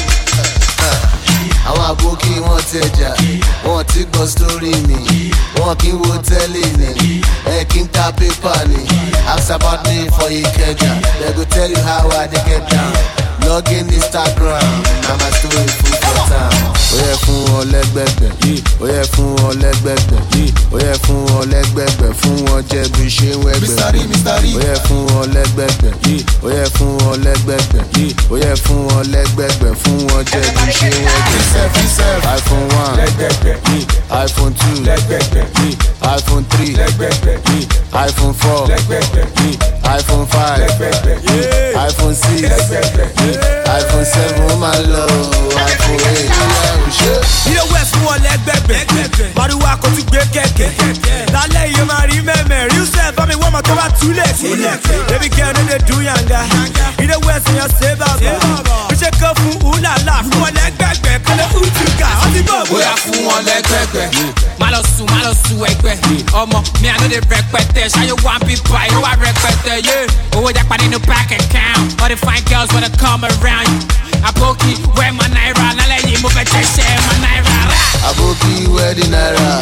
Àwọn àbókí wọn tẹja, wọn ti gbọ́ sórí mi, wọn kì í wo tẹ́lẹ̀ ni, ẹ kì í ta pépà ni. Ask about me for Ikeja, they go tell you how I dey get down. Log in Instagram, na my story full for town. Ó yẹ fún wọn lẹ́gbẹ̀gbẹ̀, ó yẹ fún wọn lẹ́gbẹ̀gbẹ̀, ó Oye fún wọn lẹ́gbẹ̀gbẹ̀ fún wọn jẹ́ bí ṣe ń wẹ́gbẹ̀. Oye fún wọn lẹ́gbẹ̀gbẹ̀. Oye fún wọn lẹ́gbẹ̀gbẹ̀. Oye fún wọn lẹ́gbẹ̀gbẹ̀ fún wọn jẹ́ bí ṣe ń wẹ́gbẹ̀. iPhone one, iPhone two, iPhone three, iPhone four, iPhone five, iPhone six, iPhone seven, my love, iPhone eight. Ilé west fún ọ lẹ́gbẹ̀gbẹ̀, Màrúwá kò tún gbé kẹ̀kẹ́. Lálẹ́ yìí máa rí mẹ́mẹ́, rí sẹ́ẹ̀ bá mi wọ́n mọ̀ tó bá túlẹ̀. Baby girl no dey do yanga, ilé west yẹn ṣe bàbá. Bí ṣe kọ́ fún Ulala, fún ọ lẹ́gbẹ̀gbẹ̀, kọ́ lé Utuga, ọ ti bọ̀ bọ̀. Bóyá fún wọn lẹ́gbẹ̀gbẹ̀, má lọ sùn, má lọ sùn ẹgbẹ́. Ọmọ mi àná lè rẹpẹtẹ, ṣáyé wá bí bá ìlú wa rẹpẹtẹ. Owó jápa nínú bank account, all the fine girls wanna come around you. Aboki, where my naira? Nálẹ̀ yìí mo fẹ́ jẹ́ ṣẹ́ my naira. Aboki, where the naira?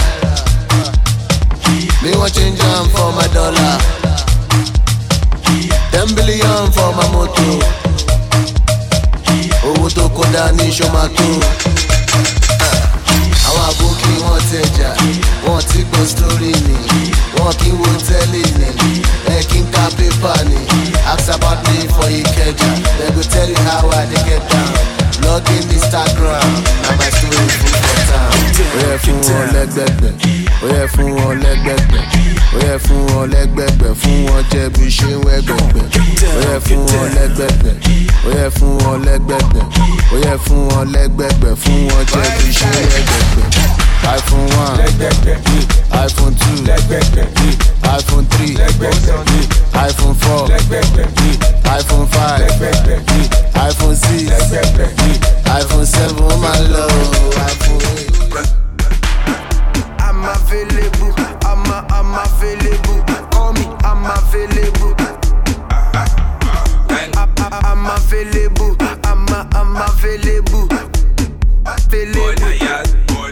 Me want change am for my dollar. Ten billion for my moto. Owó tó kó dání ṣomato. Àwọn aboki wọ́n tẹja, wọ́n ti gbọ́ story ni, wọ́n kí wo tẹ́lẹ̀ ni, ẹ kí n ka pépà ni. Ask about me for Ikeja, they go tell you how I dey get down. Log in Instagram, na my story full for town. Oye fún wọn lẹ́gbẹ̀gbẹ̀, oye fún wọn lẹ́gbẹ̀gbẹ̀, oye fún wọn lẹ́gbẹ̀gbẹ̀ fún wọn jẹ́ bí ṣe ń wẹ́gbẹ̀gbẹ̀. Oye fún wọn lẹ́gbẹ̀gbẹ̀, oye fún wọn lẹ́gbẹ̀gbẹ̀, oye fún wọn lẹ́gbẹ̀gbẹ̀ fún wọn jẹ́ bí ṣe ń wẹ́gbẹ̀gbẹ̀. iPhone one, iPhone two, iPhone three, iPhone four, iPhone five, iPhone six, iPhone seven, my love, iPhone eight. I'm available, I'm a, I'm available. Call me, I'm available. I, I, I'm available, I'm a, I'm available. Available.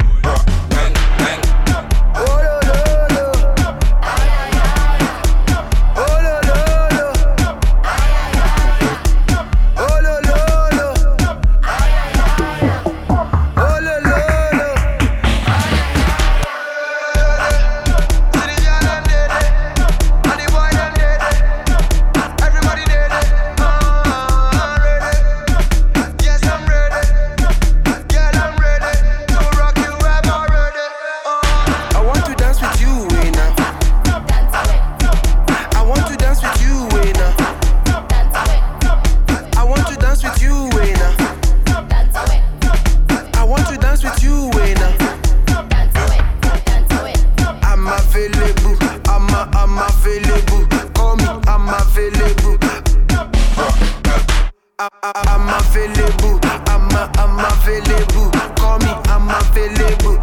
I'm available, I'm a, I'm available. Call me, I'm available.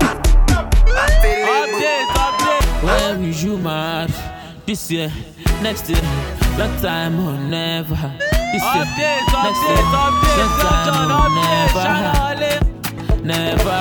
Update, update. When will you marry? This year, next year, long time or never. This year, update, next update, year, update, long time or never. Never,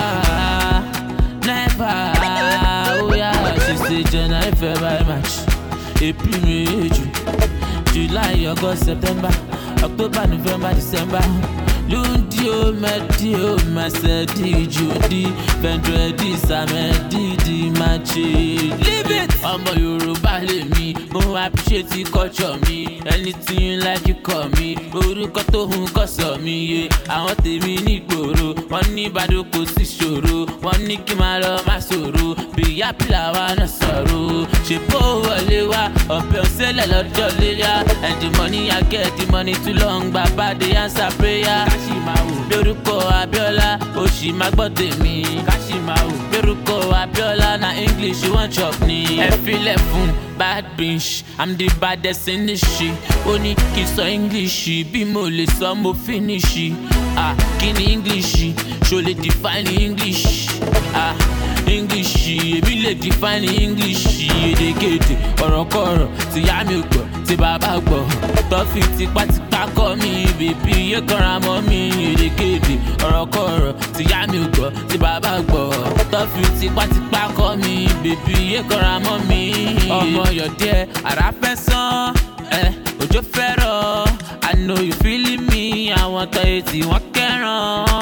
never. Oh yeah, she say January, February, March, April, May, June, July, August, September, October, November, December. Lundio, Medio, Masedi, Judy, Vendredi, Samedi, Di Machi. Leave it! I'm a Yoruba, let me. Mo appreciate the culture, me. Anything you like, you call me. Oruko to hun koso mi, yeah. I want the mini goro. One ni bado ko si shoro. One ni ki ma lo ma soro. Be happy la wa na soro. She po wale wa. Ope o sele lojo leya. And the money I get, the money too long. Baba they answer prayer. Kashimawo, Beruko Abiola, Oshi Magbode mi. Kashimawo, Beruko Abiola, na English you want chop ni. Every fun, bad bitch, I'm the baddest in this shit. Oni kiss so English, be mo le so mo finish. Ah, kini English, show le define English. Ah, English, me le define English. Edegede, orokoro, ti ya mi gbo, ti baba gbo. Tofi ti patipa ko mi, baby, ye kora mo mi. Edegede, orokoro, ti ya mi gbo, ti baba gbo. Tofi ti patipa ko mi, baby, ye kora mo mi. Omo yo there, ara pesan, eh, ojo fero. I know you feeling me, I want to eat you, what can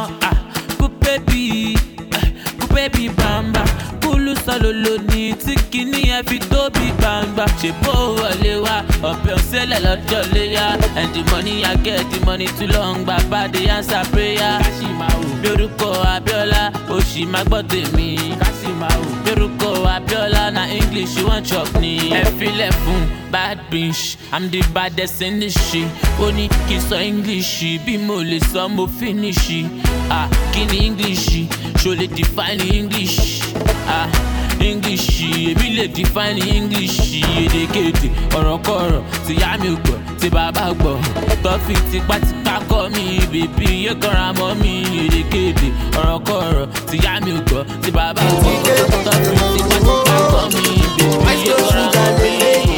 ah, good baby. Baby bamba, kulu solo lo ni tik kíní ẹ fi tóbi gbangba. Ṣé bó wọlé wá ọ̀bẹ ọ̀sẹ̀lẹ̀ lọ́jọ́ léyà. And the money I get, the money too long, bàbá dey answer prayer. Kásìmáwò bí orúkọ Abíọ́lá, òṣì má gbọ́ tèmi. Kásìmáwò bí orúkọ Abíọ́lá, na English you wan chop ni. Ẹ filẹ̀ fún bad bitch, I'm the baddest in this shit. Ó ní kí n sọ English, bí mo lè sọ mo finish. Ah, kí ni English? Ṣo lè define English? Ah, English, èmi lè define English. Èdèkéde ọ̀rọ̀kọ̀rọ̀ tí yá mi gbọ́, tí bàbá gbọ́. Tọ́fì tipátipá kọ́ mi, bèbí yé kanra mọ́ mi. Èdèkéde ọ̀rọ̀kọ̀rọ̀ tí yá mi gbọ́, tí bàbá gbọ́. Tọ́fì tipátipá kọ́ mi, bèbí yé kanra mọ́ mi.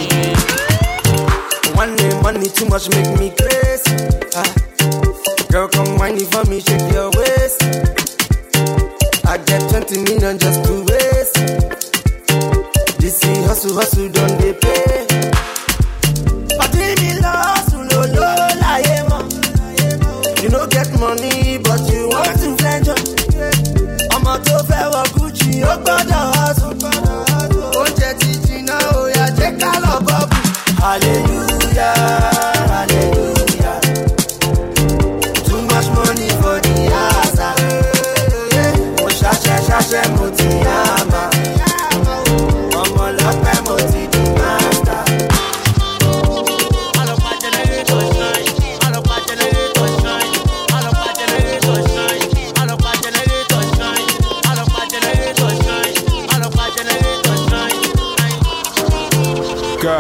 One day money too much make me crazy. Ah. Girl, come whining for me, shake your waist. I get twenty million just to waste. This is hustle, hustle, don't they pay? But leave me lost, no, no, lie, man. You don't get money, but you want to venture. I'm a tough ever Gucci, oh God, hustle. Oh, Jetty, Gina, oh, yeah, check out of bubble. Hallelujah, hallelujah. Too much money for the asa. Oh, shasha, shasha, motiyama. Omo lope moti di master. All of my generators shine. All of my generators shine. All of my generators shine. All of my generators shine. All of my generators shine. All of my generators shine. Go.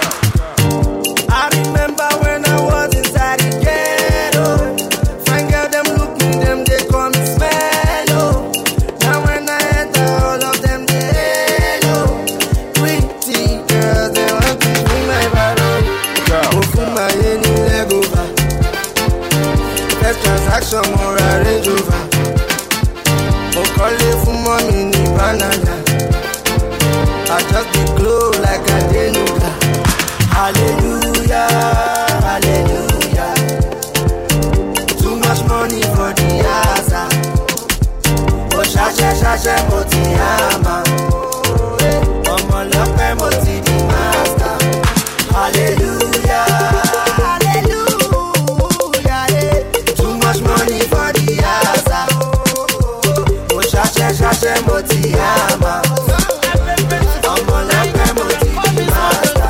I remember when I was inside the ghetto. Fine girl, them look me, them they call me Smello. Now when I enter, all of them they hello. Pretty girls, they want to be my barrel. Go for my any leg over. First transaction, more I range over. Oh, call it for mommy, ni banana. I just be glow like a denuga. Hallelujah, hallelujah. Too much money for the asa. Oh, shasha, shasha, motiyama. Omo lope moti di master. Hallelujah, hallelujah. Too much money for the asa. Oh, shasha, shasha, motiyama. Omo lope moti di master.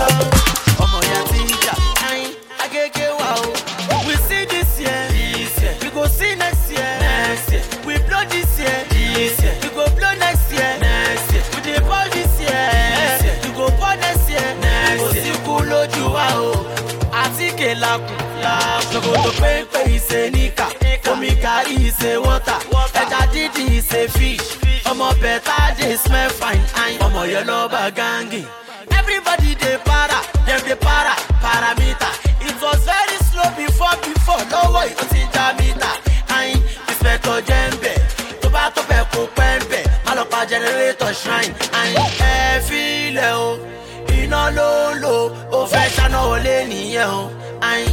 We see this year, this year. We go see next year, next year. We blow this year, this year. We go blow next year, next year. We dey ball this year, this year. We go ball next year, next year. Osi kulo juwa o, atike laku, laku. Sokoto pepe ise nika, omi kari ise water, ẹja didi ise fish. Omo better dey smell fine, omo yellow bagangi. Everybody dey para, dem dey para, parameter. It was very slow before, before, no way, it's in Jamita. Ain, Inspector Jembe, Tobato Pepo Pembe, Malopa Generator Shrine. Ain, eh, feel it, oh, ino lolo, oh, fashion, oh, leni, oh, ain.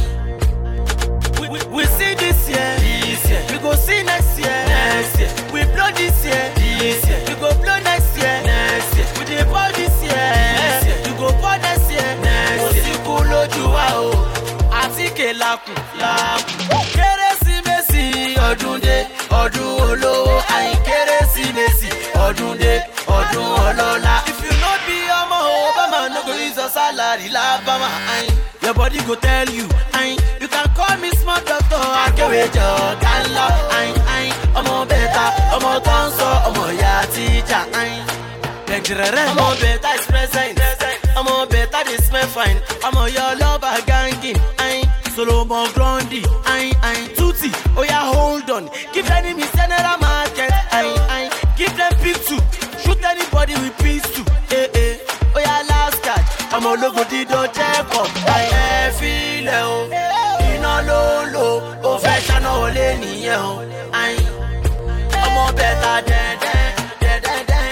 We, we, we see this year, this year. We go see next year, next year. We blow this year, this year. We go blow next year, next year. We dey ball this year, this year. We go ball next year, next year. Osikulo juwa o, atike laku, laku. Kérésìmesì ọdún dé, ọdún olówó. Ayin Kérésìmesì ọdún dé, ọdún ọlọ́lá. If you no be ọmọ Obama, no go use your salary l'Alabama. Ayin, your body go tell you. Ayin, you can call me smart doctor. Akewejo Gala. Ayin, ayin, ọmọ bẹ́ta, ọmọ tó ń sọ, ọmọ ya teacher. Ayin, lẹ́jìrẹ́rẹ́. Ọmọ bẹ́ta is present. Ọmọ bẹ́ta dey smell fine. Ọmọ your lover ganging. Ayin, Solomon Grundy. Ayin, ayin, Tutti. Oya hold on. Give enemy general market. Ayin, ayin, give them pick two. Shoot anybody with peace too. Eh, eh. Oya last catch. Ọmọ ológun dídọ̀ check up. Ayin, ẹ filẹ̀ o. Iná ló ń lò. Ó fẹ́ ṣáná olé nìyẹn o. Ayin, ọmọ bẹ́ta dẹ́dẹ́ dẹ́dẹ́dẹ́.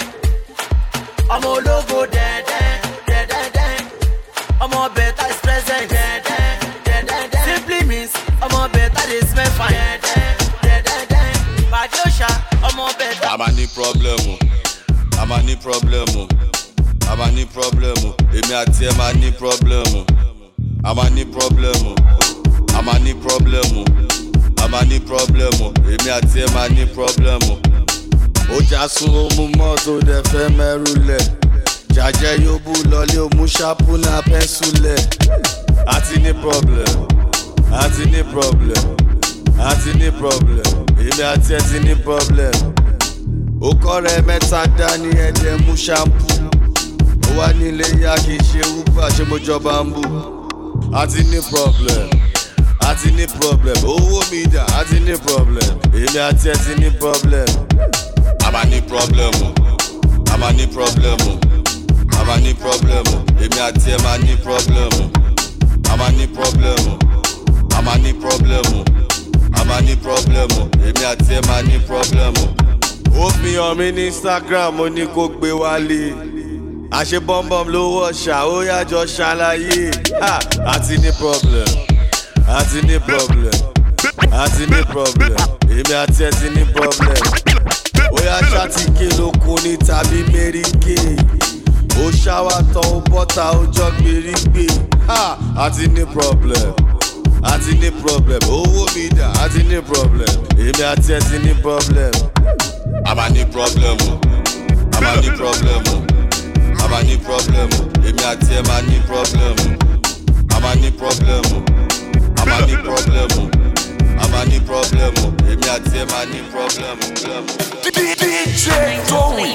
Ọmọ ológo dẹ́dẹ́ dẹ́dẹ́dẹ́. Ọmọ bẹ́ta is present dẹ́dẹ́ dẹ́dẹ́dẹ́. Simply means ọmọ bẹ́ta dey smell fine dẹ́dẹ́ dẹ́dẹ́dẹ́. Bàjọ́ṣà ọmọ bẹ́ta. I'm a ní problem o, I'm a ní problem o, a máa ní pọ́blẹ́mù. Èmi àti ẹ máa ní pọ́blẹ́mù. A máa ní pọ́blẹ́mù. A máa ní pọ́blẹ́mù. A máa ní pọ́blẹ́mù. Èmi àti ẹ máa ní pọ́blẹ́mù. Ó já sún omu mọ́tò dẹ̀ fẹ́ mẹ́rù lẹ̀. Jàjẹ́ yóò bú lọlé òmú ṣápú náà pẹ́ńsù lẹ̀. A ti ní pọ́blẹ́mù. A ti ní pọ́blẹ́mù. A ti ní pọ́blẹ́mù. Èmi àti ẹ ti ní pọ́blẹ́mù. Ó kọ́rẹ́ mẹ́ta dání ẹ̀dẹ̀ mú ṣámpú. Ó wá nílé yá kì í ṣe wúpà ṣé mo jọba ń bù. A ti ní problem, a ti ní problem. Owó mi dà, a ti ní problem. Èmi àti ẹ ti ní problem. A máa ní problem o, a máa ní problem o, a máa ní problem o. Èmi àti ẹ máa ní problem o, a máa ní problem o, a máa ní problem o, a máa ní problem o. Èmi àti ẹ máa ní problem o. Ó fi hàn mí ní Instagram, ó ní kó gbé wálé. Àṣẹ bọ́m̀bọ́m ló wọ̀ ṣá, ó yájọ ṣàlàyé. A ti ní problem, a ti ní problem, a ti ní problem. Èmi àti ẹ ti ní problem. Ó yá ṣàtìké lókun ní tàbí méríkè. Ó ṣáwá tán ó bọ́ta ó jọ gbèrígbè. A ti ní problem, a ti ní problem. Owó mi dà, a ti ní problem. Èmi àti ẹ ti ní problem. A máa ní problem o, a máa ní problem o, a máa ní problem o. Èmi àti ẹ máa ní problem o, a máa ní problem o, a máa ní problem o, a máa ní problem o. Èmi àti ẹ máa ní problem o. D J Towie.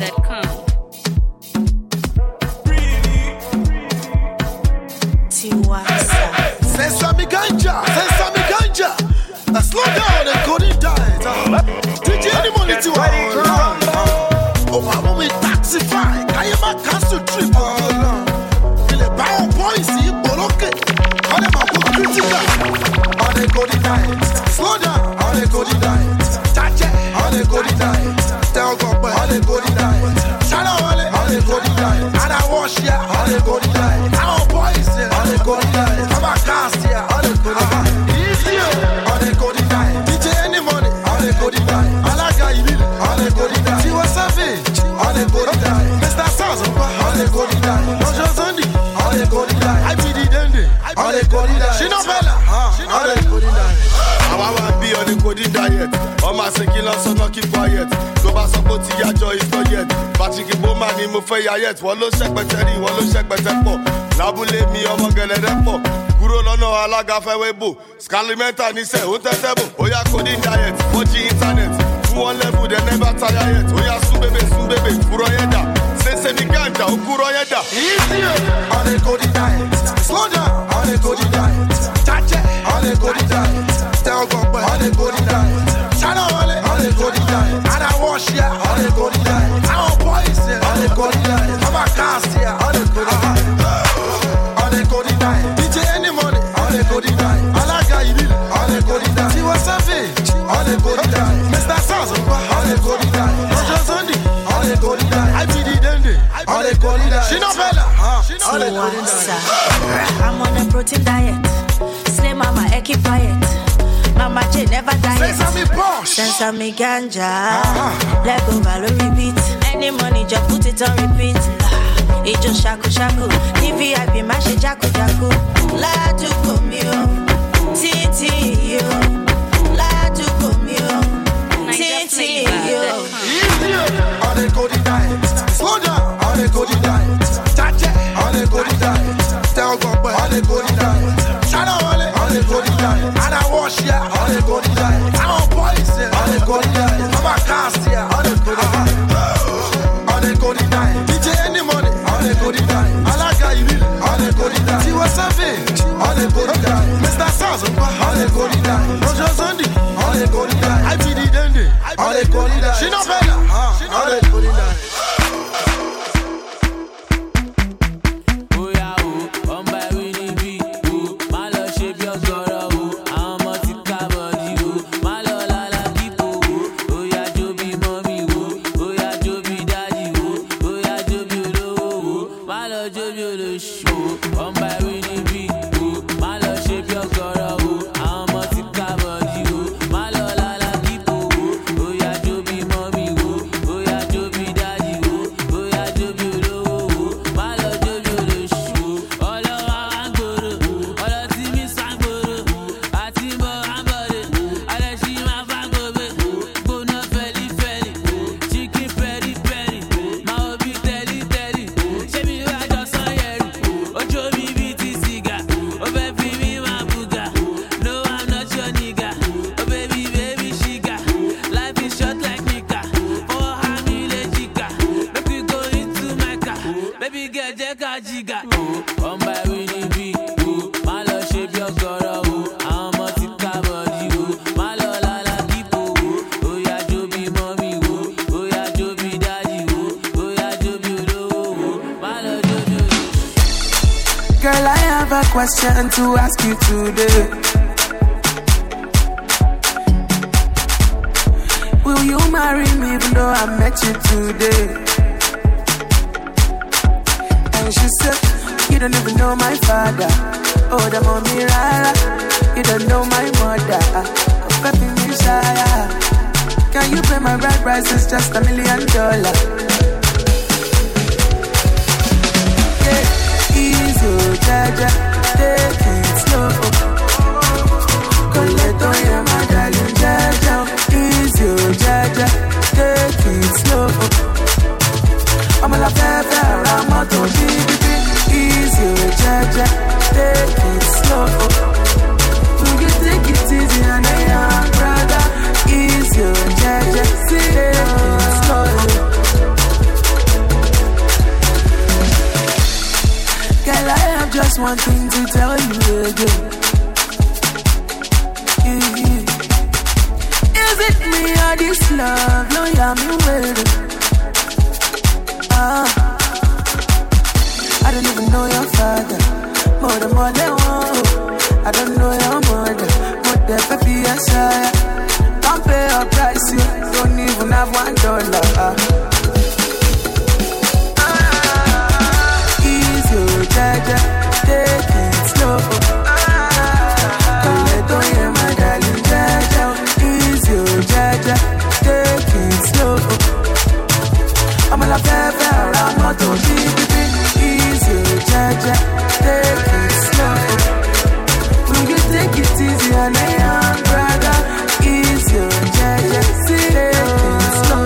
Sesame ganja, sesame ganja. Uh, slow down and go to diet. Uh, D J any money to run. Oh, I'm with taxify. I am a castle trip. Il est pas en point ici, bloqué. On est pas pour critiquer. On est go to diet. Slow down, on est go to diet. Chacha, on est go to diet. Tell God, on est go to diet. Shalom, on est go to diet. And I wash ya, on est go to diet. I'm on boys here, on est go to diet. I'm a cast here, on est go to diet. Easy, on est go to diet. D J any money, on est go to diet. Alaga Ibil, on est go to diet. Tiwa Savage, on est go to diet. Mister Saz, on est go to diet. Roger Zondi, on est go to diet. I P D Dende, on est go to diet. Shino Bella, on est go to diet. Àwa wá bí on a coding diet. Ọmọ àṣekí lọ́sọ̀ náà keep quiet. Tó bá sọ pé ó ti yájọ́ is not yet. Patrick Bowman ni mo fẹ́ yayet. Wọ́n ló ṣẹ́pẹ̀tẹ̀ rí, wọ́n ló ṣẹ́pẹ̀tẹ̀ pọ̀. Lábúlé mi ọmọ gẹ̀lẹ́dẹ́ pọ̀. Kúrò lọ́nà alága fẹ́wé bò. Scalimenta níṣẹ́ ó tẹ́tẹ́ bò. Ó yá coding diet, ó jí internet. Fún wọn level dem never tire yet. Ó yá sún bébè sún bébè kúrọ̀ yẹn dà. Ṣéṣe ní gàǹjà ó kúrọ̀ yẹn dà. Easy on a coding diet. Slow down on a coding diet. Chacha on a coding diet. Tell God on a coding diet. Shalom on a coding diet. And I wash ya on a coding diet. I'm on boys here on a coding diet. I'm a cast here on a coding diet. On a coding diet. D J any money on a coding diet. Alaga Ibil on a coding diet. Tiwa Savage on a coding diet. Mister Saz on a coding diet. Roger Zondi on a coding diet. I P D Dende on a coding diet. Shino Bella on a coding diet. I'm on a protein diet. Slim mama, I keep quiet. Mama J never diet. Sesame Posh. Sesame ganja. Let go value repeat. Any money just put it on repeat. It just shaku shaku. T V I P mash it jaku jaku. La tu comio. T T yo. La tu comio. T T yo. On a coding diet. Slow down on a coding diet. Chacha on a coding diet. Tell God on a coding diet. Shadow on a coding diet. And I wash ya on a coding diet. I'm on boys here on a coding diet. I'm a cast here on a coding diet. On a coding diet. D J any money on a coding diet. Alaga Ibil on a coding diet. Tiwa Savage on a coding diet. Mister Saz on a question to ask you today. Will you marry me even though I met you today? And she said, you don't even know my father. Oh, the mommy rara. You don't know my mother. Baby Messiah. Can you pay my bride price? It's just a million dollars. Yeah, easy, jaja, take it slow. Coleto, yeah, my darling, jaja. Easy, jaja, take it slow. I'm a la fefe, I'm a to baby. Easy, jaja, take it slow. Will you take it easy on a young brother? Easy, jaja, take it slow. Girl, I have just one thing to tell you again. Is it me or this love? No, yeah, me waiting. Ah, I don't even know your father. More than more than one. I don't know your mother. More than baby, yes, I. Don't pay a price, you don't even have one dollar. Ah, easy, jaja, take it slow. Coleto, yeah, my darling, jaja. Easy, jaja, take it slow. I'm a la fefe, I'm not to baby. Easy, jaja, take it slow. Will you take it easy on a young brother? Easy, jaja, take it slow.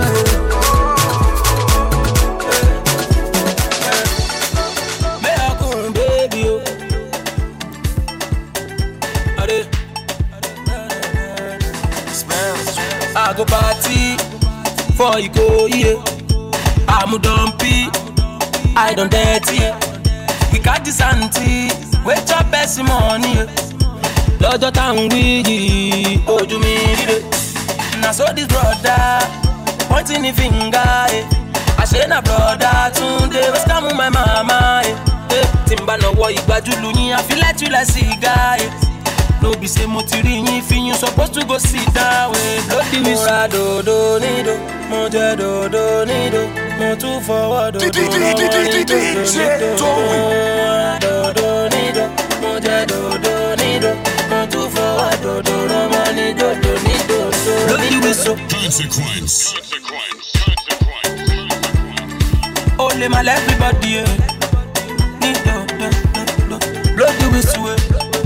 May I come, baby, oh. Are I go party for you go, yeah. I'm dumpy, I don't dirty. We got this auntie, wait your best money. Lord, I'm with you, oh, do me. And I saw this brother pointing the finger. I said, na brother, today was come with my mama. Timba no boy, but you I feel like you like cigar. No be say motirini fin you supposed to go sit down with bloody whistle. Do do nido, mo je do do nido, mo tu forward do do nido, do do nido, mo je do do nido, mo tu forward do do nido, do nido, bloody whistle. Consequence. Only my everybody, nido, do do, bloody whistle.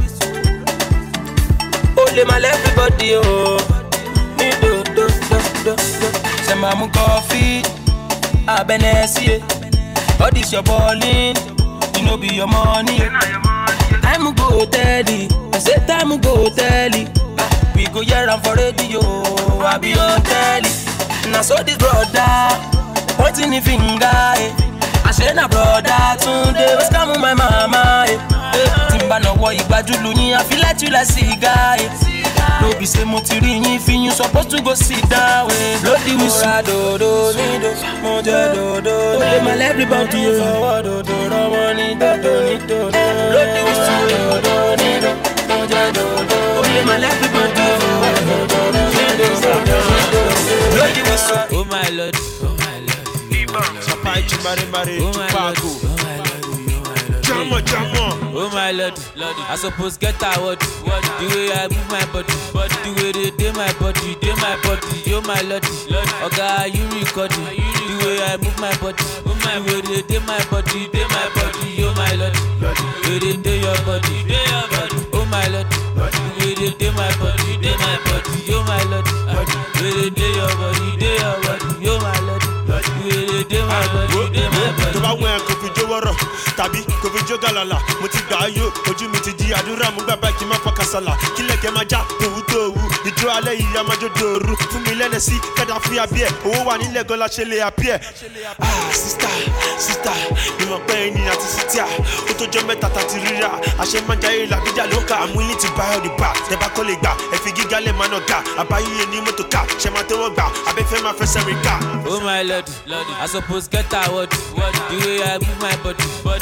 Only my everybody, oh. Me do, do, do, do, do. Say mamu coffee, I been see. All this your balling, you know be your money. Time go telly, I say time go telly. We go here and for radio, I be on telly. Now so this brother, pointing the finger. I say na brother, today was come with my mama. Timba no boy, but you luni, I feel like you like cigar. No be say motirini fin you supposed to go sit down with bloody whistle. Do do nido, mo je do do. Only my everybody forward do do no money do do nido. Bloody whistle. Do do nido, mo je do do. Only my everybody forward do do nido. Bloody whistle. Oh my lord, oh my lord. Chapai chimare mare chupaku. Jamo jamo. Oh my lord, I suppose get award. The way I move my body, the way they do my body, do my body. Oh my lord, okay, you recording. The way I move my body, the way they do my body, do my body. Oh my lord, the way they do your body, do your body. Oh my lord, the way they do my body, do my body. Oh my lord, the way they do your body, do your body. Oh my lord, the way they do my body, do my body. To ba wen ko fi joworo tàbí ko fi jogalala mo ti gba yo ojú mi ti di àdúrà mo gbàgbà kí má pakasala kílẹ̀kẹ̀ má já tòwú tòwú ìjọ alẹ́ yìí a máa jó dòru fún mi lẹ́nẹ̀ sí kẹ́dà fún abíẹ̀ owó wà nílẹ̀ gan la ṣe lè apíẹ̀. Ah sista sista ìmọ̀ pẹ́ ẹni àti sítíà ó tó jọ mẹ́ta tàti ríra àṣẹ máa jayé làbíjà ló kà I'm willing to buy all the bar tẹ́bá kọ́ lè gbà ẹ̀fì gíga lè máa nà ká àbáyé ní mọ́tò ká ṣẹ máa tẹ́wọ́ gbà abẹ́fẹ́ máa fẹsẹ̀ rìn ká. Oh my lord, I suppose get award. The way I move my body,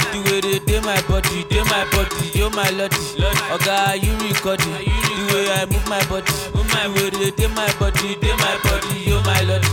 The way they dey my body, dey my body, yo my lodi. Oga, you recording? The way I move my body, the way they dey my body, dey my body, yo my lodi.